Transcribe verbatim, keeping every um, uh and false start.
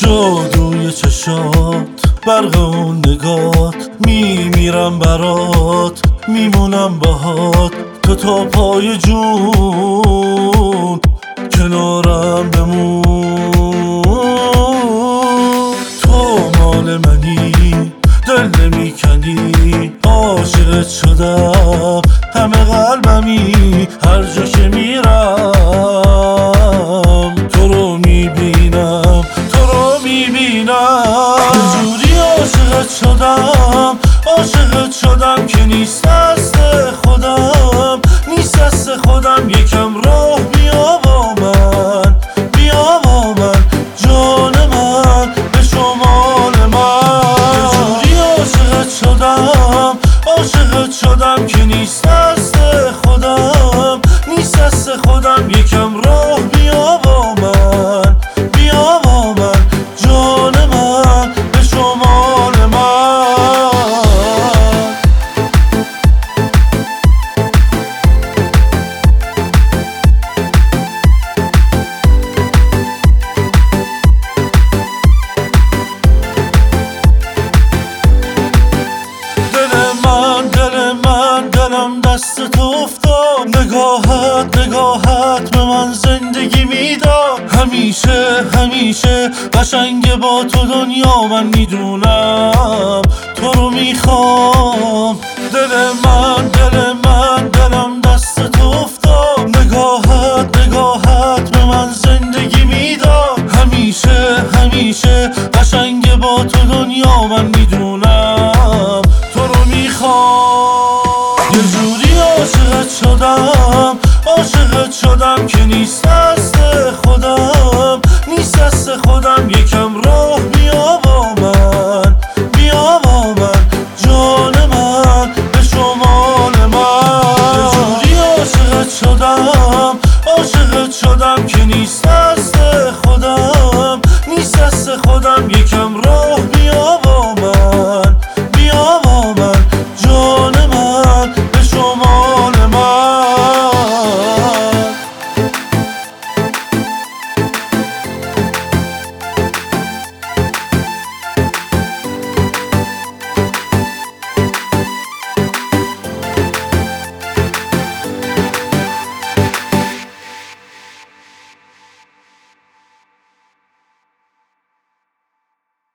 جادوی چشات، برق اون نگات، میمیرم برات، میمونم باهات، تو تا پای جون کنارم بمون. تو مال منی، دل نمیکنی، عاشقت شدم، همه قلبمی، هر جا که میرم تو رو میبینم، تو رو میبینم. یه جوری عاشقت شدم، عاشقت شدم که نیست دست خودم، نیست دست خودم. یکم راه بیا با من، بیا با من، جان من به شمال من. یه جوری عاشقت شدم، عاشقت شدم که نیست دست خودم، نیست دست خودم. یکم راه بیا با من، بیا با من، جان من به شمال من. دلم دست تو افتاد، نگاهت نگاهت به من زندگی میداد. همیشه همیشه قشنگ با تو دنیا، من میدونم تو رو میخوام. دل من دل من دلم دست تو افتاد، نگاهت نگاهت به من زندگی میداد. همیشه همیشه قشنگ با تو دنیا، من میدونم تو رو میخوام. یه جوری عاشقت شدم، عاشقت شدم که نیست دست خودم، نیست دست خودم. یکم راه بیا